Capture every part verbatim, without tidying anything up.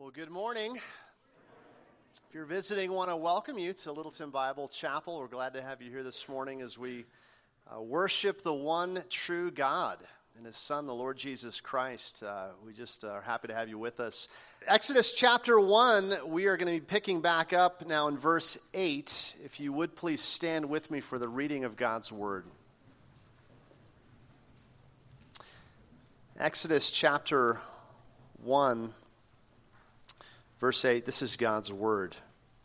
Well, good morning. If you're visiting, I want to welcome you to Littleton Bible Chapel. We're glad to have you here this morning as we uh, worship the one true God and His Son, the Lord Jesus Christ. Uh, we just are happy to have you with us. Exodus chapter one, we are going to be picking back up now in verse eight. If you would please stand with me for the reading of God's Word. Exodus chapter one. Verse eight, this is God's word.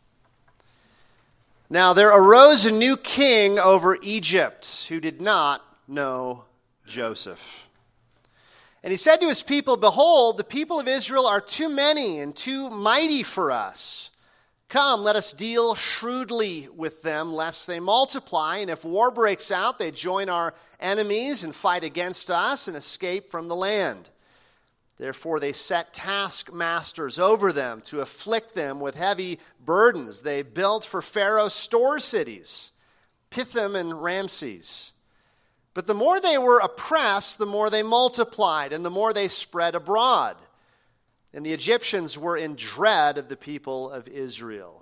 Now there arose a new king over Egypt who did not know Joseph. And he said to his people, Behold, the people of Israel are too many and too mighty for us. Come, let us deal shrewdly with them, lest they multiply. And if war breaks out, they join our enemies and fight against us and escape from the land. Therefore they set taskmasters over them to afflict them with heavy burdens. They built for Pharaoh store cities, Pithom and Ramses. But the more they were oppressed, the more they multiplied, and the more they spread abroad. And the Egyptians were in dread of the people of Israel.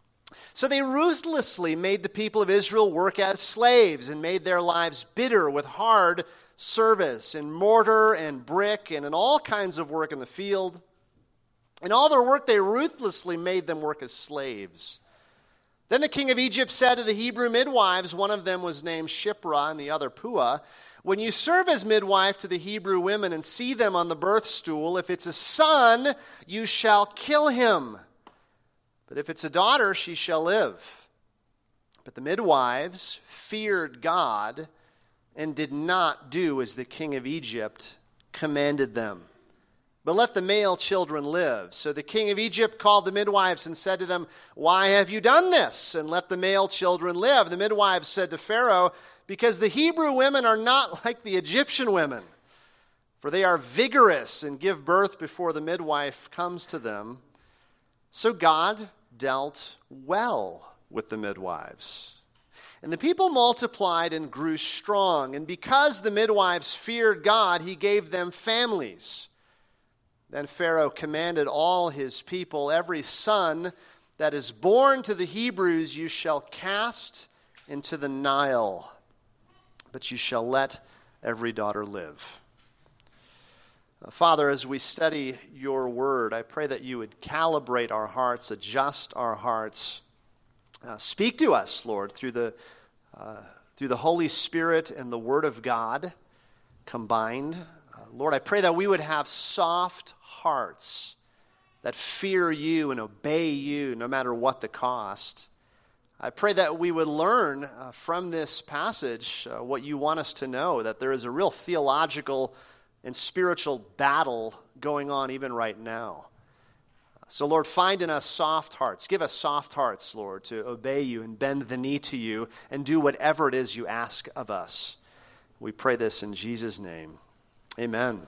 So they ruthlessly made the people of Israel work as slaves and made their lives bitter with hard service in mortar and brick and in all kinds of work in the field. In all their work, they ruthlessly made them work as slaves. Then the king of Egypt said to the Hebrew midwives, one of them was named Shiphrah and the other Puah, when you serve as midwife to the Hebrew women and see them on the birth stool, if it's a son, you shall kill him. But if it's a daughter, she shall live. But the midwives feared God and did not do as the king of Egypt commanded them, but let the male children live. So the king of Egypt called the midwives and said to them, Why have you done this? And let the male children live. The midwives said to Pharaoh, Because the Hebrew women are not like the Egyptian women, for they are vigorous and give birth before the midwife comes to them. So God dealt well with the midwives. And the people multiplied and grew strong. And because the midwives feared God, he gave them families. Then Pharaoh commanded all his people, Every son that is born to the Hebrews you shall cast into the Nile, but you shall let every daughter live. Father, as we study your word, I pray that you would calibrate our hearts, adjust our hearts. Uh, speak to us, Lord, through the uh, through the Holy Spirit and the Word of God combined. Uh, Lord, I pray that we would have soft hearts that fear you and obey you no matter what the cost. I pray that we would learn uh, from this passage uh, what you want us to know, that there is a real theological and spiritual battle going on even right now. So, Lord, find in us soft hearts. Give us soft hearts, Lord, to obey you and bend the knee to you and do whatever it is you ask of us. We pray this in Jesus' name. Amen.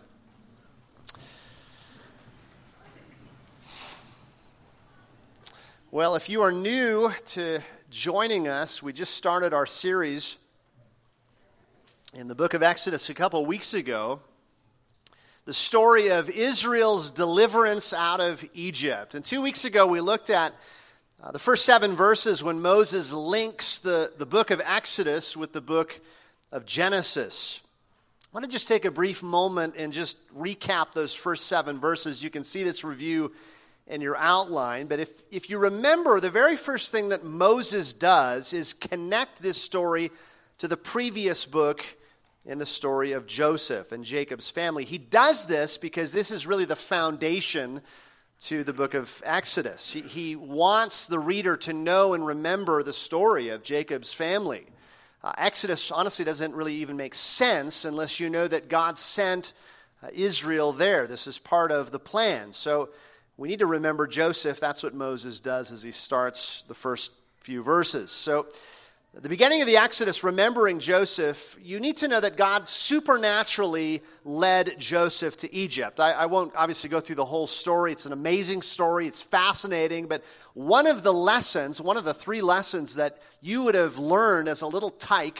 Well, if you are new to joining us, we just started our series in the book of Exodus a couple weeks ago. The story of Israel's deliverance out of Egypt. And two weeks ago, we looked at uh, the first seven verses when Moses links the, the book of Exodus with the book of Genesis. I want to just take a brief moment and just recap those first seven verses. You can see this review in your outline. But if, if you remember, the very first thing that Moses does is connect this story to the previous book in the story of Joseph and Jacob's family. He does this because this is really the foundation to the book of Exodus. He, he wants the reader to know and remember the story of Jacob's family. Uh, Exodus honestly doesn't really even make sense unless you know that God sent uh, Israel there. This is part of the plan. So we need to remember Joseph. That's what Moses does as he starts the first few verses. So at the beginning of the Exodus, remembering Joseph, you need to know that God supernaturally led Joseph to Egypt. I, I won't obviously go through the whole story. It's an amazing story. It's fascinating. But one of the lessons, one of the three lessons that you would have learned as a little tyke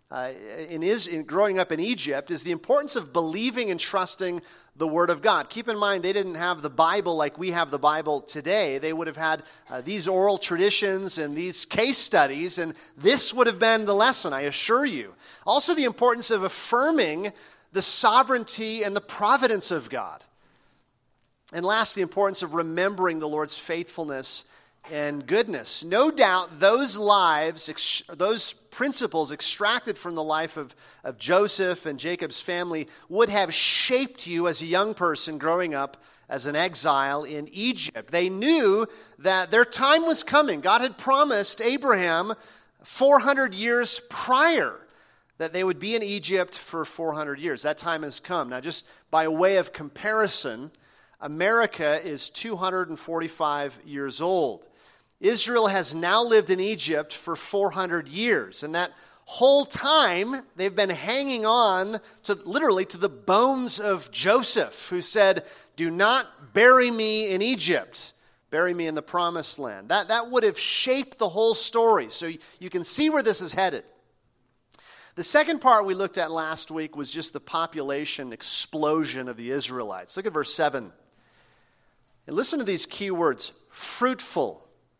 uh, in, is, in growing up in Egypt is the importance of believing and trusting the Word of God. Keep in mind, they didn't have the Bible like we have the Bible today. They would have had uh, these oral traditions and these case studies, and this would have been the lesson, I assure you. Also, the importance of affirming the sovereignty and the providence of God. And last, the importance of remembering the Lord's faithfulness and goodness. No doubt those lives, ex- those principles extracted from the life of, of Joseph and Jacob's family would have shaped you as a young person growing up as an exile in Egypt. They knew that their time was coming. God had promised Abraham four hundred years prior that they would be in Egypt for four hundred years. That time has come. Now, just by way of comparison, America is two hundred forty-five years old. Israel has now lived in Egypt for four hundred years, and that whole time they've been hanging on to literally to the bones of Joseph, who said, "Do not bury me in Egypt, bury me in the promised land." That, that would have shaped the whole story, so you, you can see where this is headed. The second part we looked at last week was just the population explosion of the Israelites. Look at verse seven. And listen to these key words: fruitful,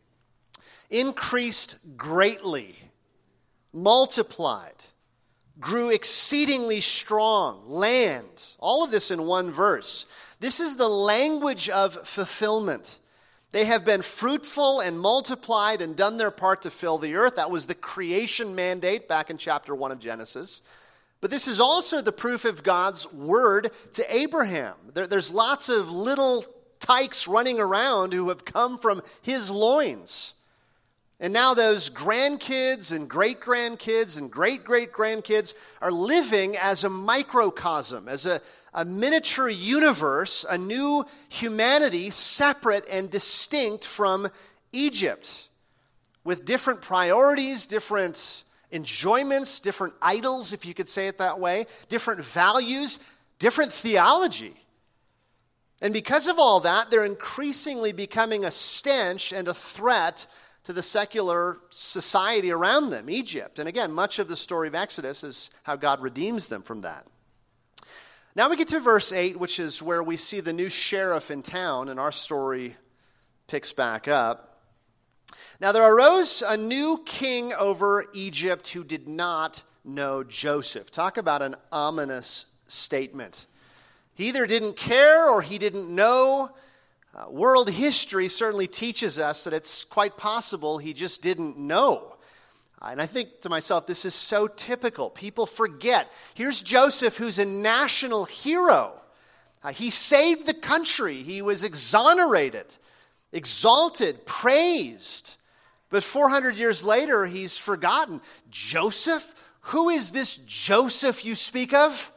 increased greatly, multiplied, grew exceedingly strong, land. All of this in one verse. This is the language of fulfillment. They have been fruitful and multiplied and done their part to fill the earth. That was the creation mandate back in chapter one of Genesis. But this is also the proof of God's word to Abraham. There, there's lots of little tykes running around who have come from his loins. And now those grandkids and great-grandkids and great-great-grandkids are living as a microcosm, as a, a miniature universe, a new humanity separate and distinct from Egypt, with different priorities, different enjoyments, different idols, if you could say it that way, different values, different theology. And because of all that, they're increasingly becoming a stench and a threat to the secular society around them, Egypt. And again, much of the story of Exodus is how God redeems them from that. Now we get to verse eight, which is where we see the new sheriff in town, and our story picks back up. Now there arose a new king over Egypt who did not know Joseph. Talk about an ominous statement. He either didn't care or he didn't know. Uh, world history certainly teaches us that it's quite possible he just didn't know. Uh, and I think to myself, this is so typical. People forget. Here's Joseph, who's a national hero. Uh, he saved the country. He was exonerated, exalted, praised. But four hundred years later, he's forgotten. Joseph? Who is this Joseph you speak of?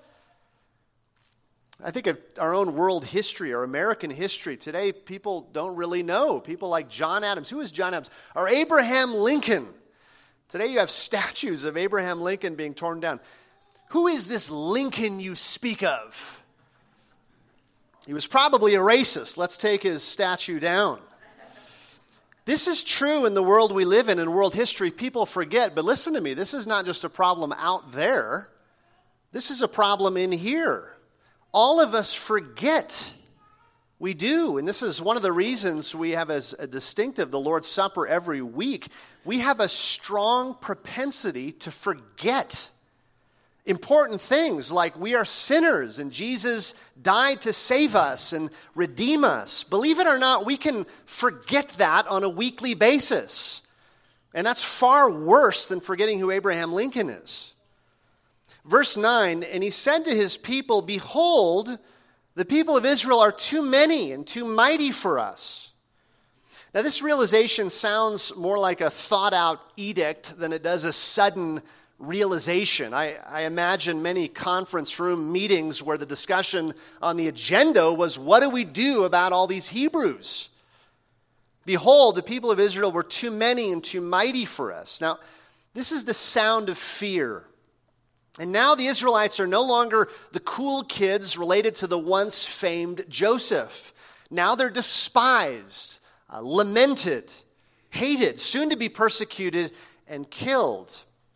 I think of our own world history or American history. Today, people don't really know. People like John Adams. Who is John Adams? Or Abraham Lincoln. Today, you have statues of Abraham Lincoln being torn down. Who is this Lincoln you speak of? He was probably a racist. Let's take his statue down. This is true in the world we live in, in world history. People forget, but listen to me. This is not just a problem out there. This is a problem in here. All of us forget. We do. And this is one of the reasons we have as a distinctive the Lord's Supper every week. We have a strong propensity to forget important things like we are sinners and Jesus died to save us and redeem us. Believe it or not, we can forget that on a weekly basis. And that's far worse than forgetting who Abraham Lincoln is. Verse nine, and he said to his people, "Behold, the people of Israel are too many and too mighty for us." Now this realization sounds more like a thought-out edict than it does a sudden realization. I, I imagine many conference room meetings where the discussion on the agenda was, what do we do about all these Hebrews? Behold, the people of Israel were too many and too mighty for us. Now, this is the sound of fear. And now the Israelites are no longer the cool kids related to the once famed Joseph. Now they're despised, uh, lamented, hated, soon to be persecuted and killed.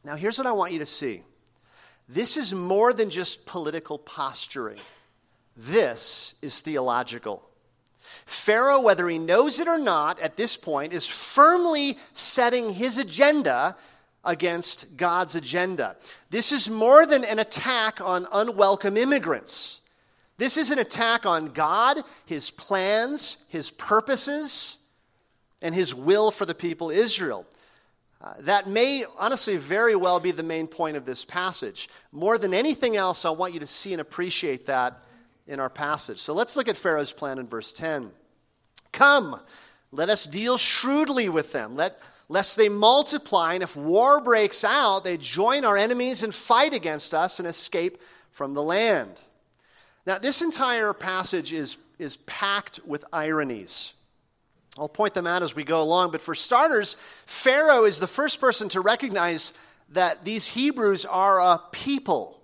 Now, here's what I want you to see. This is more than just political posturing. This is theological. Pharaoh, whether he knows it or not at this point, is firmly setting his agenda against God's agenda. This is more than an attack on unwelcome immigrants. This is an attack on God, his plans, his purposes, and his will for the people of Israel. Uh, that may honestly very well be the main point of this passage. More than anything else, I want you to see and appreciate that in our passage. So let's look at Pharaoh's plan in verse ten. Come, let us deal shrewdly with them, let, lest they multiply, and if war breaks out, they join our enemies and fight against us and escape from the land. Now, this entire passage is, is packed with ironies. I'll point them out as we go along, but for starters, Pharaoh is the first person to recognize that these Hebrews are a people.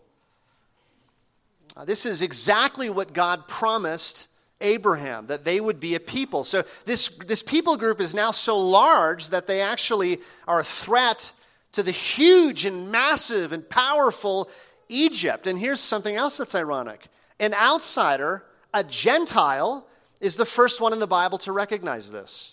Uh, this is exactly what God promised Abraham, that they would be a people. So this, this people group is now so large that they actually are a threat to the huge and massive and powerful Egypt. And here's something else that's ironic. An outsider, a Gentile, is the first one in the Bible to recognize this.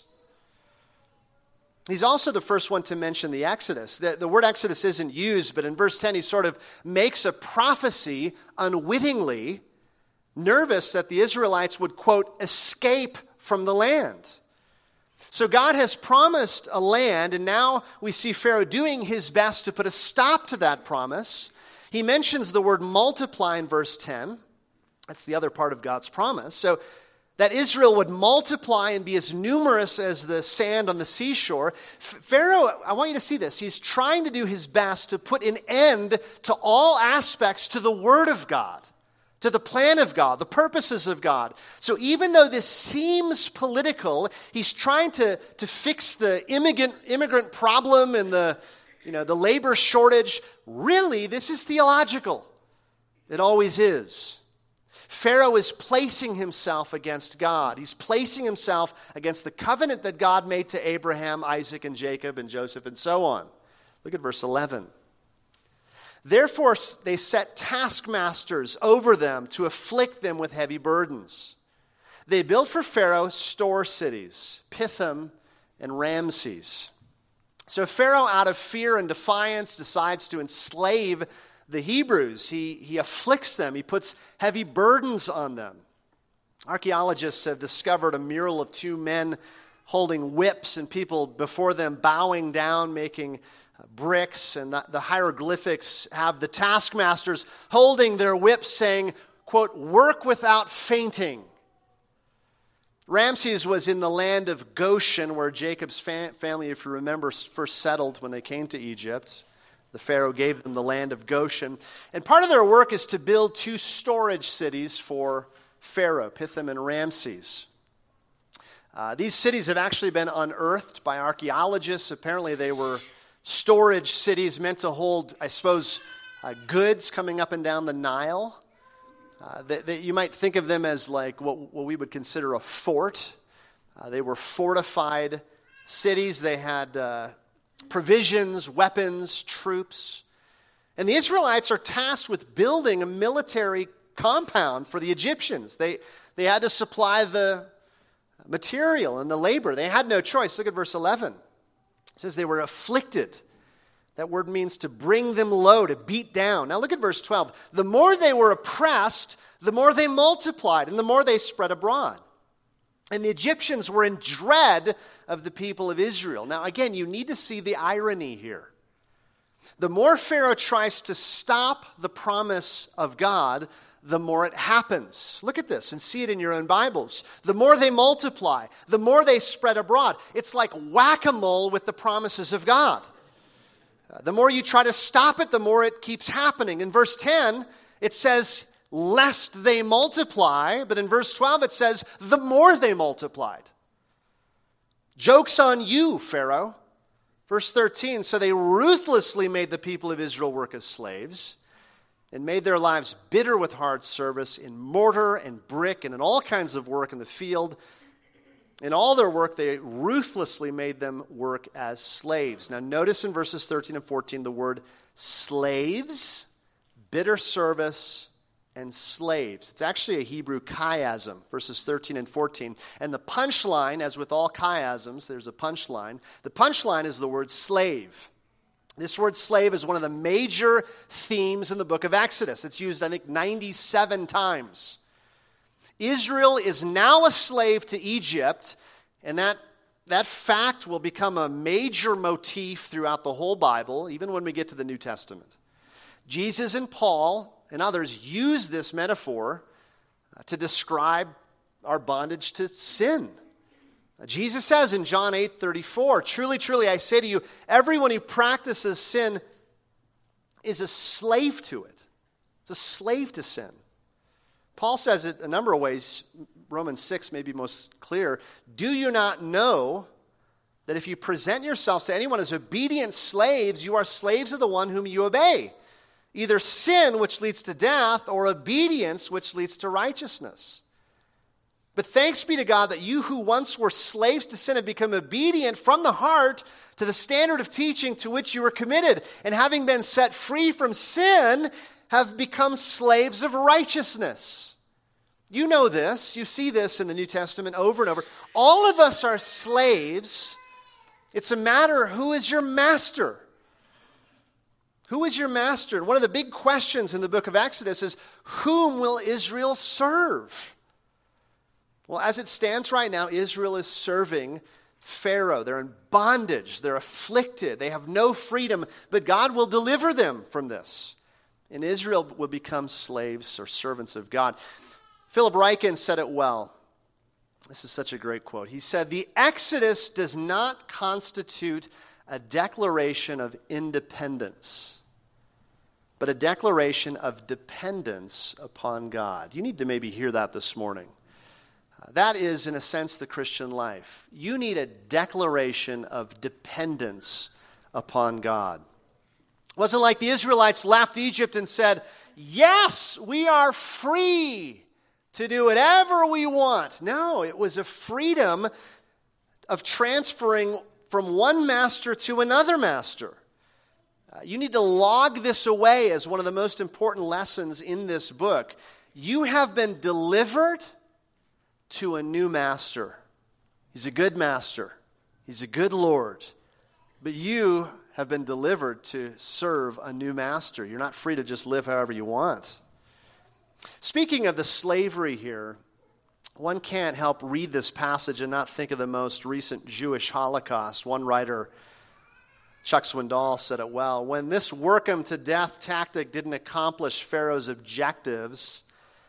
He's also the first one to mention the Exodus. The, the word Exodus isn't used, but in verse ten he sort of makes a prophecy unwittingly, nervous that the Israelites would, quote, escape from the land. So God has promised a land, and now we see Pharaoh doing his best to put a stop to that promise. He mentions the word multiply in verse ten. That's the other part of God's promise. So that Israel would multiply and be as numerous as the sand on the seashore. Pharaoh, I want you to see this. He's trying to do his best to put an end to all aspects to the Word of God, to the plan of God, the purposes of God. So even though this seems political, he's trying to, to fix the immigrant, immigrant problem and the, you know, the labor shortage. Really, this is theological. It always is. Pharaoh is placing himself against God. He's placing himself against the covenant that God made to Abraham, Isaac, and Jacob, and Joseph, and so on. Look at verse eleven. Therefore they set taskmasters over them to afflict them with heavy burdens. They built for Pharaoh store cities, Pithom and Ramses. So Pharaoh, out of fear and defiance, decides to enslave the Hebrews. He, he afflicts them. He puts heavy burdens on them. Archaeologists have discovered a mural of two men holding whips and people before them bowing down, making bricks. And the, the hieroglyphics have the taskmasters holding their whips saying, quote, work without fainting. Ramses was in the land of Goshen, where Jacob's fa- family, if you remember, first settled when they came to Egypt. The Pharaoh gave them the land of Goshen. And part of their work is to build two storage cities for Pharaoh, Pithom and Ramses. Uh, these cities have actually been unearthed by archaeologists. Apparently they were storage cities meant to hold, I suppose, uh, goods coming up and down the Nile. Uh, that, that you might think of them as like what, what we would consider a fort. Uh, they were fortified cities. They had Uh, provisions, weapons, troops. And the Israelites are tasked with building a military compound for the Egyptians. They, they had to supply the material and the labor. They had no choice. Look at verse eleven. It says they were afflicted. That word means to bring them low, to beat down. Now look at verse twelve. The more they were oppressed, the more they multiplied, and the more they spread abroad. And the Egyptians were in dread of the people of Israel. Now, again, you need to see the irony here. The more Pharaoh tries to stop the promise of God, the more it happens. Look at this and see it in your own Bibles. The more they multiply, the more they spread abroad. It's like whack-a-mole with the promises of God. Uh, the more you try to stop it, the more it keeps happening. In verse ten, it says, lest they multiply, but in verse twelve it says, the more they multiplied. Joke's on you, Pharaoh. Verse thirteen, so they ruthlessly made the people of Israel work as slaves and made their lives bitter with hard service in mortar and brick and in all kinds of work in the field. In all their work, they ruthlessly made them work as slaves. Now notice in verses thirteen and fourteen the word slaves, bitter service, and slaves. It's actually a Hebrew chiasm, verses thirteen and fourteen. And the punchline, as with all chiasms, there's a punchline. The punchline is the word slave. This word slave is one of the major themes in the book of Exodus. It's used, I think, ninety-seven times. Israel is now a slave to Egypt, and that, that fact will become a major motif throughout the whole Bible, even when we get to the New Testament. Jesus and Paul and others use this metaphor to describe our bondage to sin. Jesus says in John eight thirty-four, "Truly, truly, I say to you, everyone who practices sin is a slave to it." It's a slave to sin. Paul says it a number of ways. Romans six may be most clear. "Do you not know that if you present yourselves to anyone as obedient slaves, you are slaves of the one whom you obey? Either sin, which leads to death, or obedience, which leads to righteousness. But thanks be to God that you who once were slaves to sin have become obedient from the heart to the standard of teaching to which you were committed, and having been set free from sin, have become slaves of righteousness." You know this. You see this in the New Testament over and over. All of us are slaves. It's a matter of who is your master. Who is your master? And one of the big questions in the book of Exodus is, whom will Israel serve? Well, as it stands right now, Israel is serving Pharaoh. They're in bondage. They're afflicted. They have no freedom, but God will deliver them from this. And Israel will become slaves or servants of God. Philip Ryken said it well. This is such a great quote. He said, "The Exodus does not constitute a declaration of independence, but a declaration of dependence upon God." You need to maybe hear that this morning. Uh, that is, in a sense, the Christian life. You need a declaration of dependence upon God. It wasn't like the Israelites left Egypt and said, "Yes, we are free to do whatever we want." No, it was a freedom of transferring from one master to another master. Uh, you need to log this away as one of the most important lessons in this book. You have been delivered to a new master. He's a good master. He's a good Lord. But you have been delivered to serve a new master. You're not free to just live however you want. Speaking of the slavery here, one can't help read this passage and not think of the most recent Jewish Holocaust. One writer, Chuck Swindoll, said it well. When this work 'em to death tactic didn't accomplish Pharaoh's objectives,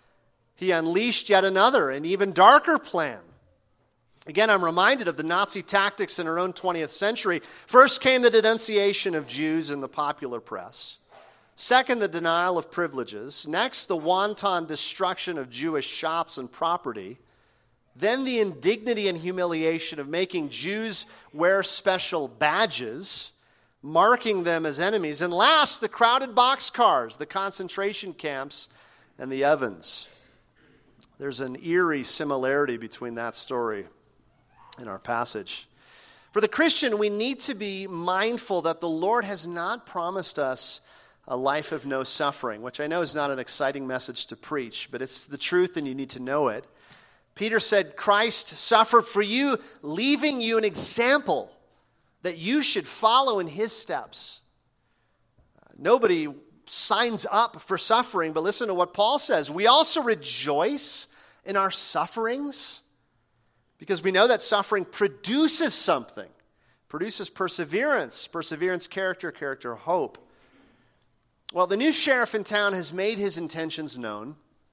he unleashed yet another and even darker plan. Again, I'm reminded of the Nazi tactics in our own twentieth century. First came the denunciation of Jews in the popular press. Second, the denial of privileges. Next, the wanton destruction of Jewish shops and property. Then the indignity and humiliation of making Jews wear special badges, marking them as enemies. And last, the crowded boxcars, the concentration camps, and the ovens. There's an eerie similarity between that story and our passage. For the Christian, we need to be mindful that the Lord has not promised us a life of no suffering, which I know is not an exciting message to preach, but it's the truth and you need to know it. Peter said, Christ suffered for you, leaving you an example that you should follow in his steps. Uh, nobody signs up for suffering, but listen to what Paul says. We also rejoice in our sufferings because we know that suffering produces something, produces perseverance, perseverance, character, character, hope. Well, the new sheriff in town has made his intentions known.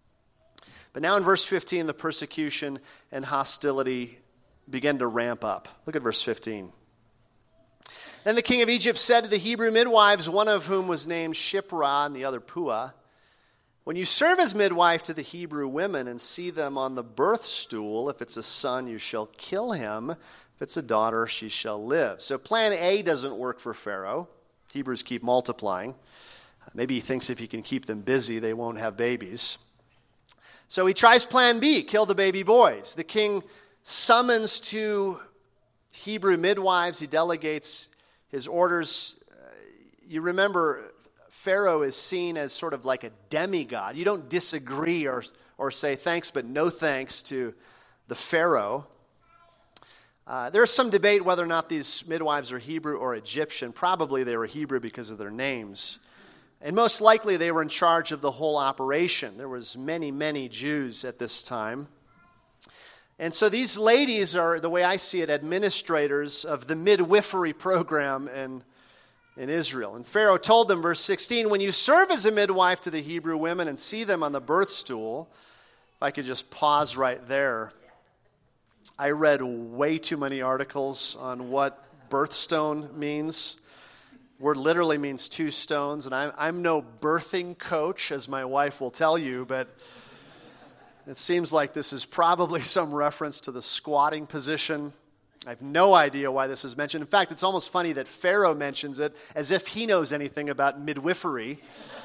But now in verse fifteen, the persecution and hostility begin to ramp up. Look at verse fifteen. Then the king of Egypt said to the Hebrew midwives, one of whom was named Shiphrah and the other Puah, "When you serve as midwife to the Hebrew women and see them on the birth stool, if it's a son, you shall kill him. If it's a daughter, she shall live." So plan A doesn't work for Pharaoh. Hebrews keep multiplying. Maybe he thinks if he can keep them busy, they won't have babies. So he tries plan B, kill the baby boys. The king summons two Hebrew midwives. He delegates his orders. Uh, you remember, Pharaoh is seen as sort of like a demigod. You don't disagree or, or say thanks but no thanks to the Pharaoh. Uh, there's some debate whether or not these midwives are Hebrew or Egyptian. Probably they were Hebrew because of their names. And most likely they were in charge of the whole operation. There was many, many Jews at this time. And so these ladies are, the way I see it, administrators of the midwifery program in, in Israel. And Pharaoh told them, verse sixteen, when you serve as a midwife to the Hebrew women and see them on the birth stool, if I could just pause right there. I read way too many articles on what birthstone means. Word literally means two stones, and I'm, I'm no birthing coach, as my wife will tell you, but it seems like this is probably some reference to the squatting position. I have no idea why this is mentioned. In fact, it's almost funny that Pharaoh mentions it as if he knows anything about midwifery.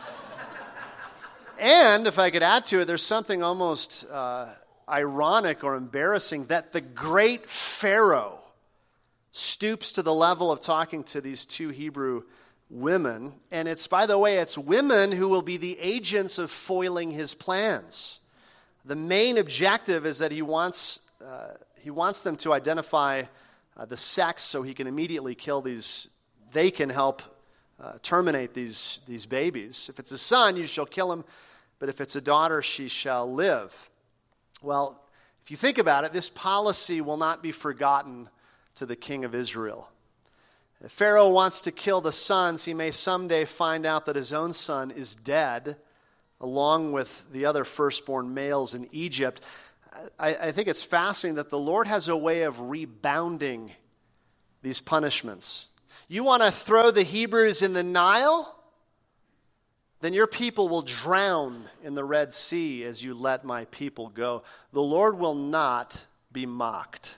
And if I could add to it, there's something almost uh, ironic or embarrassing that the great Pharaoh stoops to the level of talking to these two Hebrew women. And it's, by the way, it's women who will be the agents of foiling his plans. The main objective is that he wants uh, he wants them to identify uh, the sex so he can immediately kill these. They can help uh, terminate these, these babies. If it's a son, you shall kill him. But if it's a daughter, she shall live. Well, if you think about it, this policy will not be forgotten to the king of Israel. If Pharaoh wants to kill the sons, he may someday find out that his own son is dead, along with the other firstborn males in Egypt. I, I think it's fascinating that the Lord has a way of rebounding these punishments. You want to throw the Hebrews in the Nile? Then your people will drown in the Red Sea as you let my people go. The Lord will not be mocked.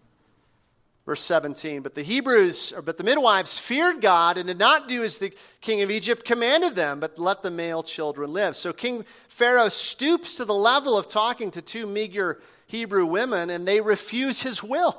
Verse seventeen, but the Hebrews, or but the midwives feared God and did not do as the king of Egypt commanded them, but let the male children live. So King Pharaoh stoops to the level of talking to two meager Hebrew women, and they refuse his will.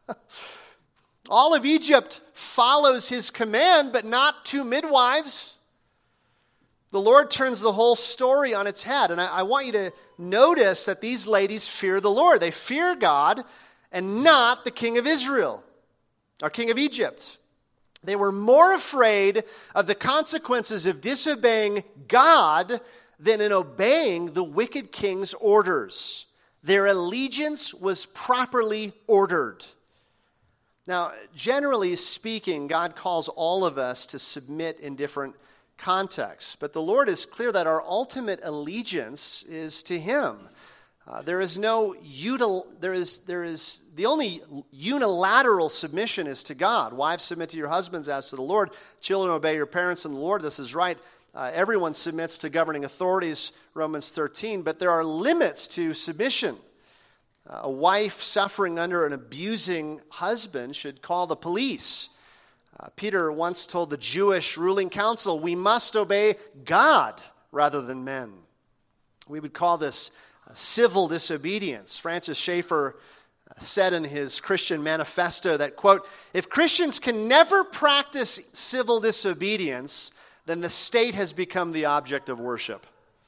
All of Egypt follows his command, but not two midwives. The Lord turns the whole story on its head. And I, I want you to notice that these ladies fear the Lord. They fear God and not the king of Israel, or king of Egypt. They were more afraid of the consequences of disobeying God than in obeying the wicked king's orders. Their allegiance was properly ordered. Now, generally speaking, God calls all of us to submit in different contexts. But the Lord is clear that our ultimate allegiance is to Him. Uh, there is no util, there is there is the only unilateral submission is to God. Wives, submit to your husbands as to the Lord. Children, obey your parents in the Lord. This is right. Uh, everyone submits to governing authorities, Romans thirteen. But there are limits to submission. Uh, a wife suffering under an abusing husband should call the police. Uh, Peter once told the Jewish ruling council, we must obey God rather than men. We would call this uh, civil disobedience. Francis Schaeffer uh, said in his Christian manifesto that, quote, if Christians can never practice civil disobedience, then the state has become the object of worship.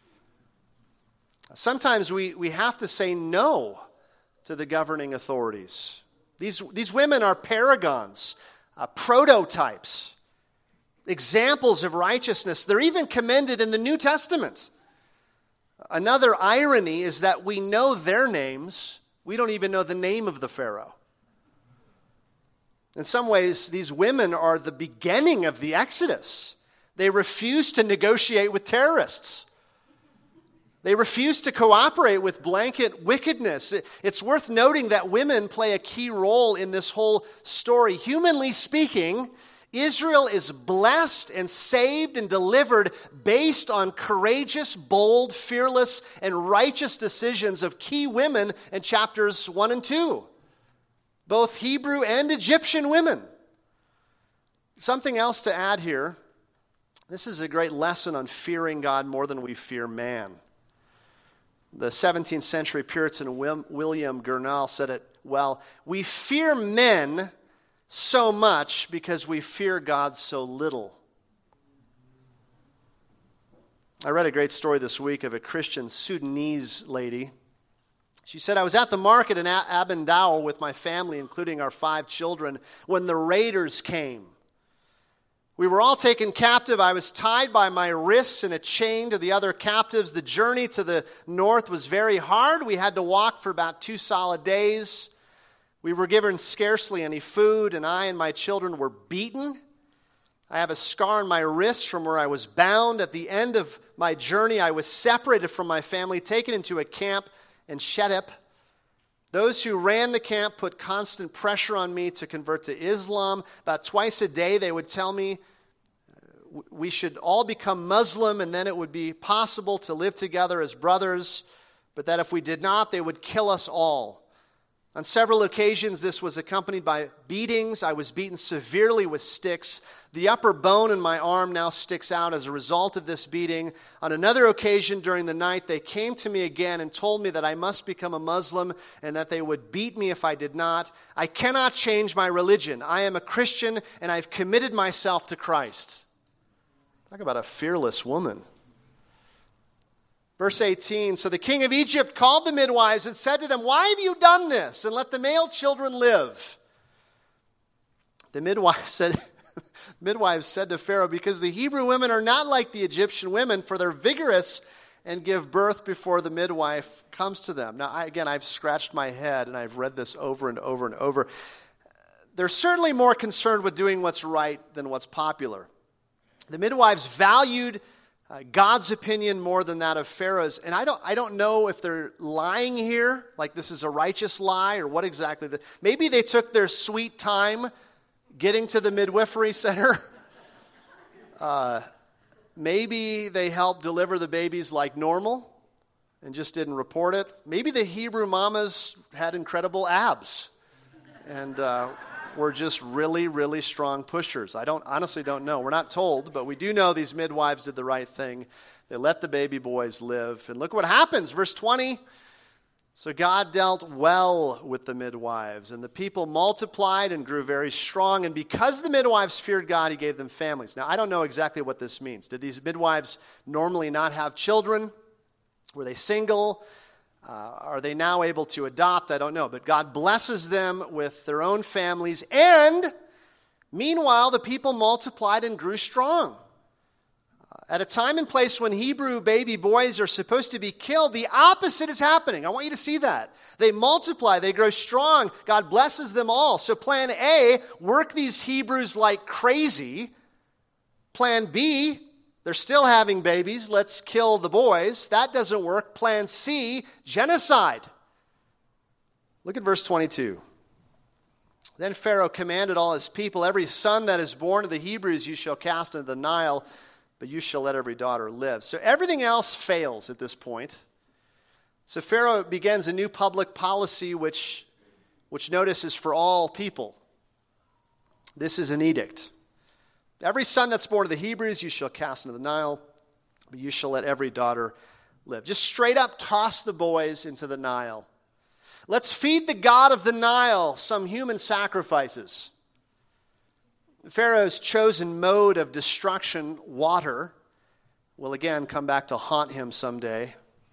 Sometimes we, we have to say no to the governing authorities. These, these women are paragons. Uh, prototypes, examples of righteousness. They're even commended in the New Testament. Another irony is that we know their names. We don't even know the name of the Pharaoh. In some ways, these women are the beginning of the Exodus. They refuse to negotiate with terrorists. They refuse to cooperate with blanket wickedness. It's worth noting that women play a key role in this whole story. Humanly speaking, Israel is blessed and saved and delivered based on courageous, bold, fearless, and righteous decisions of key women in chapters one and two. Both Hebrew and Egyptian women. Something else to add here. This is a great lesson on fearing God more than we fear man. The seventeenth century Puritan William Gurnall said it well. We fear men so much because we fear God so little. I read a great story this week of a Christian Sudanese lady. She said, I was at the market in Abendau with my family, including our five children, when the raiders came. We were all taken captive. I was tied by my wrists in a chain to the other captives. The journey to the north was very hard. We had to walk for about two solid days. We were given scarcely any food, and I and my children were beaten. I have a scar on my wrist from where I was bound. At the end of my journey, I was separated from my family, taken into a camp in Shedep. Those who ran the camp put constant pressure on me to convert to Islam. About twice a day, they would tell me we should all become Muslim, and then it would be possible to live together as brothers, but that if we did not, they would kill us all. On several occasions, this was accompanied by beatings. I was beaten severely with sticks. The upper bone in my arm now sticks out as a result of this beating. On another occasion during the night, they came to me again and told me that I must become a Muslim and that they would beat me if I did not. I cannot change my religion. I am a Christian and I've committed myself to Christ. Talk about a fearless woman. Verse eighteen, so the king of Egypt called the midwives and said to them, why have you done this? And let the male children live. The midwives said, midwives said to Pharaoh, because the Hebrew women are not like the Egyptian women, for they're vigorous and give birth before the midwife comes to them. Now, I, again, I've scratched my head and I've read this over and over and over. They're certainly more concerned with doing what's right than what's popular. The midwives valued Uh, God's opinion more than that of Pharaoh's. And I don't I don't know if they're lying here, like this is a righteous lie, or what exactly. The, maybe they took their sweet time getting to the midwifery center. Uh, maybe they helped deliver the babies like normal and just didn't report it. Maybe the Hebrew mamas had incredible abs and uh, were just really, really strong pushers. I don't honestly don't know. We're not told, but we do know these midwives did the right thing. They let the baby boys live. And look what happens, verse twenty. So God dealt well with the midwives, and the people multiplied and grew very strong. And because the midwives feared God, he gave them families. Now, I don't know exactly what this means. Did these midwives normally not have children? Were they single? Uh, are they now able to adopt? I don't know. But God blesses them with their own families. And meanwhile, the people multiplied and grew strong. Uh, at a time and place when Hebrew baby boys are supposed to be killed, the opposite is happening. I want you to see that. They multiply. They grow strong. God blesses them all. So plan A, work these Hebrews like crazy. Plan B, they're still having babies. Let's kill the boys. That doesn't work. Plan C, genocide. Look at verse twenty-two. Then Pharaoh commanded all his people, every son that is born of the Hebrews you shall cast into the Nile, but you shall let every daughter live. So everything else fails at this point. So Pharaoh begins a new public policy which, which notice is for all people. This is an edict. Every son that's born of the Hebrews you shall cast into the Nile, but you shall let every daughter live. Just straight up toss the boys into the Nile. Let's feed the god of the Nile some human sacrifices. Pharaoh's chosen mode of destruction, water, will again come back to haunt him someday.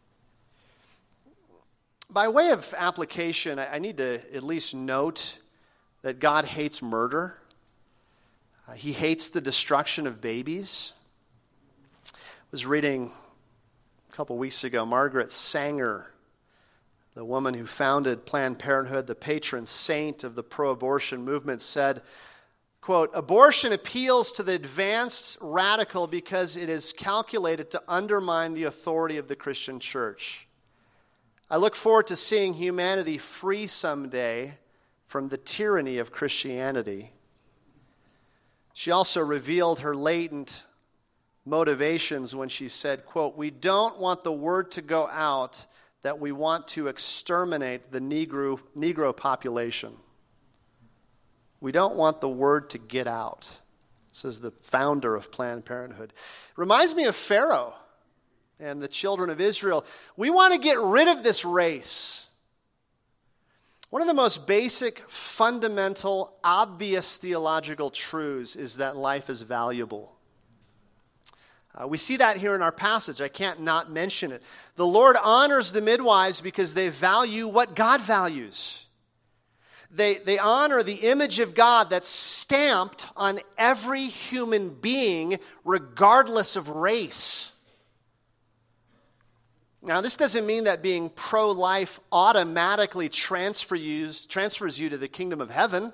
By way of application, I need to at least note that God hates murder. Uh, he hates the destruction of babies. I was reading a couple weeks ago, Margaret Sanger, the woman who founded Planned Parenthood, the patron saint of the pro-abortion movement, said, quote, abortion appeals to the advanced radical because it is calculated to undermine the authority of the Christian church. I look forward to seeing humanity free someday from the tyranny of Christianity. She also revealed her latent motivations when she said, quote, we don't want the word to go out that we want to exterminate the Negro, Negro population. We don't want the word to get out, says the founder of Planned Parenthood. Reminds me of Pharaoh and the children of Israel. We want to get rid of this race. One of the most basic, fundamental, obvious theological truths is that life is valuable. Uh, we see that here in our passage. I can't not mention it. The Lord honors the midwives because they value what God values. They, they honor the image of God that's stamped on every human being, regardless of race. Now, this doesn't mean that being pro-life automatically transfer you, transfers you to the kingdom of heaven.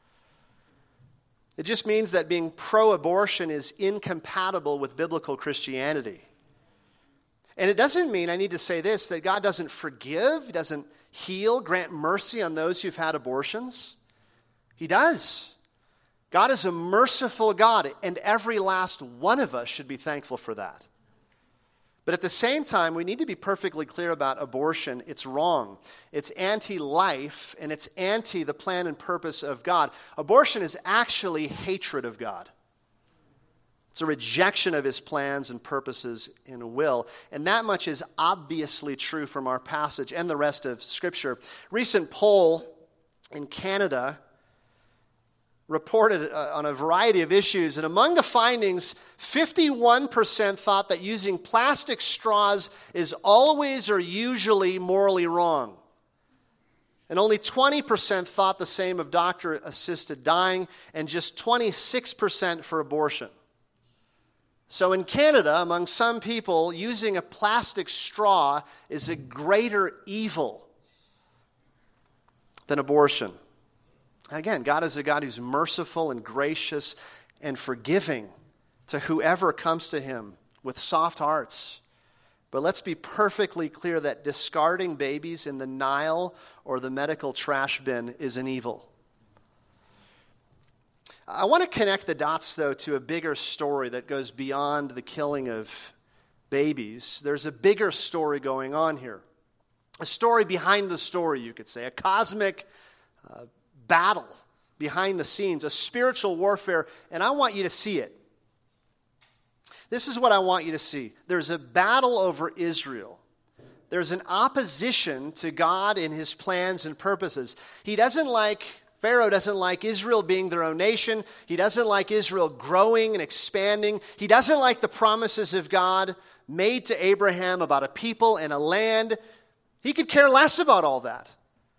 It just means that being pro-abortion is incompatible with biblical Christianity. And it doesn't mean, I need to say this, that God doesn't forgive, He doesn't heal, grant mercy on those who've had abortions. He does. God is a merciful God, and every last one of us should be thankful for that. But at the same time, we need to be perfectly clear about abortion. It's wrong. It's anti-life, and it's anti the plan and purpose of God. Abortion is actually hatred of God. It's a rejection of His plans and purposes and will. And that much is obviously true from our passage and the rest of Scripture. Recent poll in Canada reported uh, on a variety of issues, and among the findings, fifty-one percent thought that using plastic straws is always or usually morally wrong. And only twenty percent thought the same of doctor-assisted dying, and just twenty-six percent for abortion. So in Canada, among some people, using a plastic straw is a greater evil than abortion. Again, God is a God who's merciful and gracious and forgiving to whoever comes to Him with soft hearts. But let's be perfectly clear that discarding babies in the Nile or the medical trash bin is an evil. I want to connect the dots, though, to a bigger story that goes beyond the killing of babies. There's a bigger story going on here. A story behind the story, you could say. A cosmic uh, battle behind the scenes, a spiritual warfare, and I want you to see it. This is what I want you to see. There's a battle over Israel. There's an opposition to God and His plans and purposes. He doesn't like, Pharaoh doesn't like Israel being their own nation. He doesn't like Israel growing and expanding. He doesn't like the promises of God made to Abraham about a people and a land. He could care less about all that.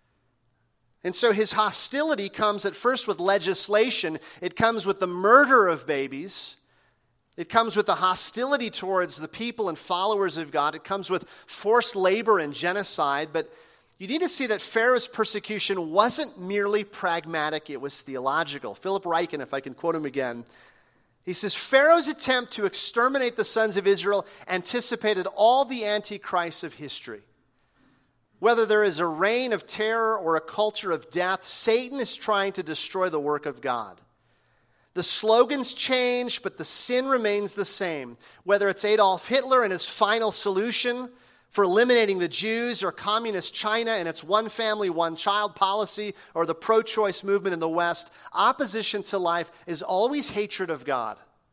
And so his hostility comes at first with legislation. It comes with the murder of babies. It comes with the hostility towards the people and followers of God. It comes with forced labor and genocide. But you need to see that Pharaoh's persecution wasn't merely pragmatic, it was theological. Philip Ryken, if I can quote him again, he says, Pharaoh's attempt to exterminate the sons of Israel anticipated all the antichrists of history. Whether there is a reign of terror or a culture of death, Satan is trying to destroy the work of God. The slogans change, but the sin remains the same. Whether it's Adolf Hitler and his final solution for eliminating the Jews, or communist China and its one family, one child policy, or the pro-choice movement in the West, opposition to life is always hatred of God.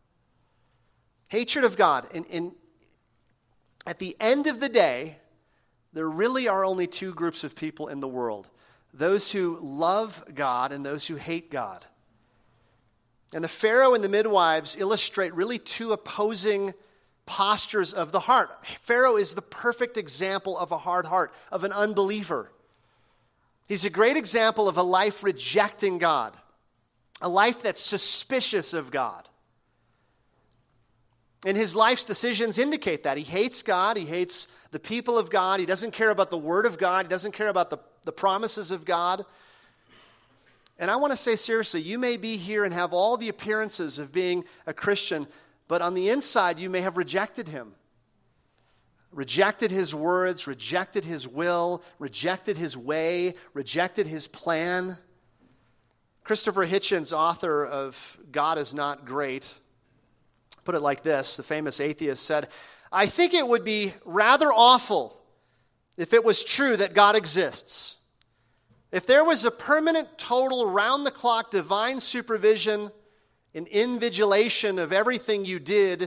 Hatred of God. And, and at the end of the day, there really are only two groups of people in the world. Those who love God and those who hate God. And the Pharaoh and the midwives illustrate really two opposing postures of the heart. Pharaoh is the perfect example of a hard heart, of an unbeliever. He's a great example of a life rejecting God, a life that's suspicious of God. And his life's decisions indicate that. He hates God. He hates the people of God. He doesn't care about the Word of God. He doesn't care about the, the promises of God. And I want to say seriously, you may be here and have all the appearances of being a Christian, but on the inside you may have rejected Him. Rejected His words, rejected His will, rejected His way, rejected His plan. Christopher Hitchens, author of God is Not Great, put it like this. The famous atheist said, I think it would be rather awful if it was true that God exists. If there was a permanent, total, round-the-clock divine supervision and invigilation of everything you did,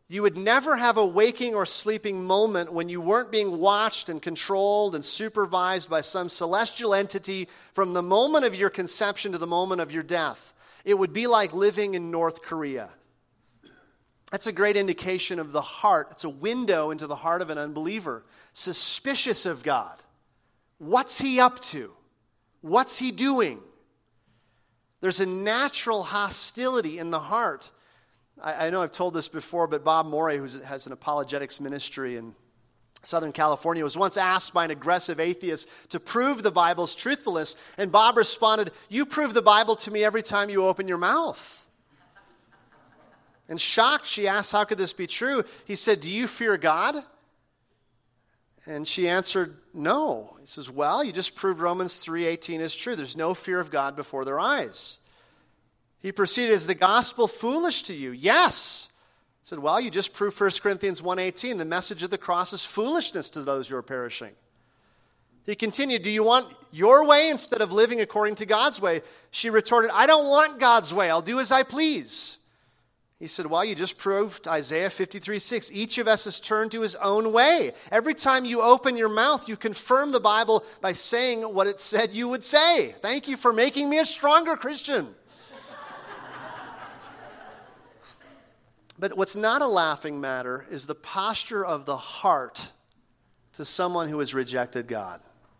You would never have a waking or sleeping moment when you weren't being watched and controlled and supervised by some celestial entity from the moment of your conception to the moment of your death. It would be like living in North Korea. That's a great indication of the heart. It's a window into the heart of an unbeliever. Suspicious of God. What's he up to? What's he doing? There's a natural hostility in the heart. I, I know I've told this before, but Bob Morey, who has an apologetics ministry in Southern California, was once asked by an aggressive atheist to prove the Bible's truthfulness, and Bob responded, "You prove the Bible to me every time you open your mouth." And shocked, she asked, "How could this be true?" He said, "Do you fear God?" And she answered, "No." He says, "Well, you just proved Romans three eighteen is true. There's no fear of God before their eyes." He proceeded, "Is the gospel foolish to you?" "Yes." He said, "Well, you just proved First Corinthians one eighteen. The message of the cross is foolishness to those who are perishing." He continued, "Do you want your way instead of living according to God's way?" She retorted, "I don't want God's way. I'll do as I please." He said, "Well, you just proved Isaiah fifty-three six. Each of us has turned to his own way. Every time you open your mouth, you confirm the Bible by saying what it said you would say. Thank you for making me a stronger Christian." But what's not a laughing matter is the posture of the heart to someone who has rejected God.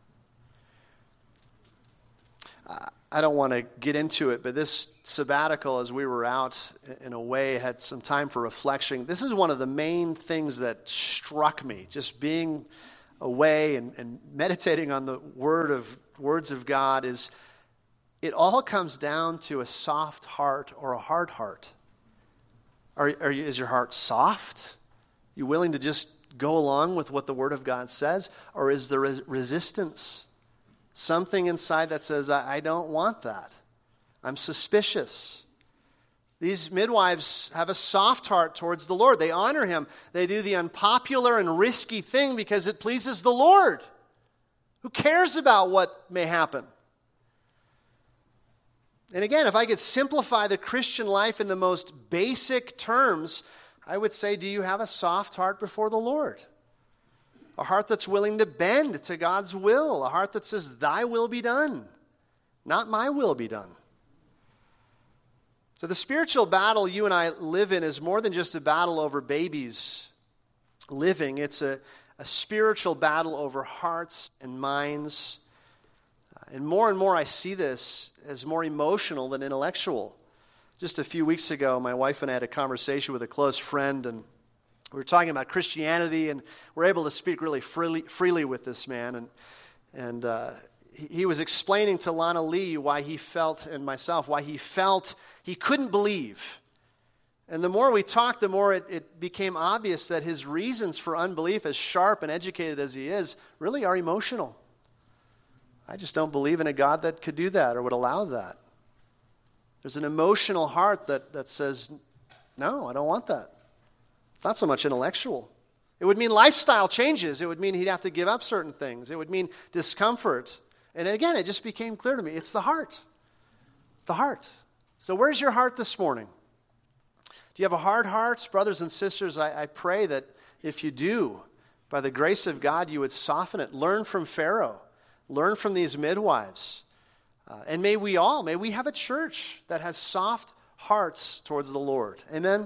I don't want to get into it, but this sabbatical, as we were out, in a way, had some time for reflection. This is one of the main things that struck me, just being away and, and meditating on the word of words of God, is it all comes down to a soft heart or a hard heart. Are, are you, is your heart soft? You willing to just go along with what the Word of God says? Or is there res- resistance? Something inside that says, I, I don't want that. I'm suspicious. These midwives have a soft heart towards the Lord. They honor Him. They do the unpopular and risky thing because it pleases the Lord. Who cares about what may happen? And again, if I could simplify the Christian life in the most basic terms, I would say, do you have a soft heart before the Lord? A heart that's willing to bend to God's will. A heart that says, thy will be done, not my will be done. So the spiritual battle you and I live in is more than just a battle over babies living. It's a, a spiritual battle over hearts and minds. And more and more I see this as more emotional than intellectual. Just a few weeks ago, my wife and I had a conversation with a close friend, and we were talking about Christianity, and we're able to speak really freely, freely with this man. And, and uh, he, he was explaining to Lana Lee why he felt, and myself, why he felt he couldn't believe. And the more we talked, the more it, it became obvious that his reasons for unbelief, as sharp and educated as he is, really are emotional. I just don't believe in a God that could do that or would allow that. There's an emotional heart that, that says, no, I don't want that. It's not so much intellectual. It would mean lifestyle changes. It would mean he'd have to give up certain things. It would mean discomfort. And again, it just became clear to me, it's the heart. It's the heart. So where's your heart this morning? Do you have a hard heart? Brothers and sisters, I, I pray that if you do, by the grace of God, you would soften it. Learn from Pharaoh. Learn from these midwives. Uh, and may we all, may we have a church that has soft hearts towards the Lord. Amen?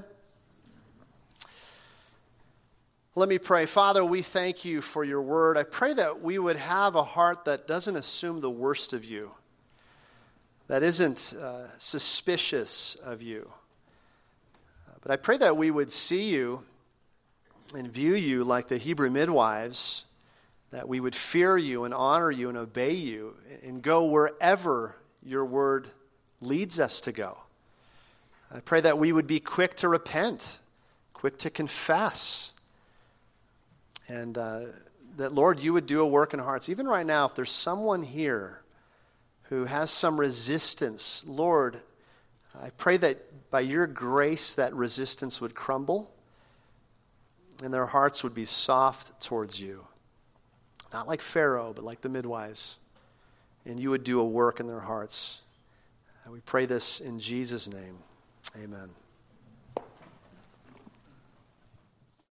Let me pray. Father, we thank you for your word. I pray that we would have a heart that doesn't assume the worst of you, that isn't uh, suspicious of you. Uh, but I pray that we would see you and view you like the Hebrew midwives, that we would fear you and honor you and obey you and go wherever your word leads us to go. I pray that we would be quick to repent, quick to confess, and uh, that, Lord, you would do a work in hearts. Even right now, if there's someone here who has some resistance, Lord, I pray that by your grace that resistance would crumble and their hearts would be soft towards you. Not like Pharaoh, but like the midwives. And you would do a work in their hearts. And we pray this in Jesus' name. Amen.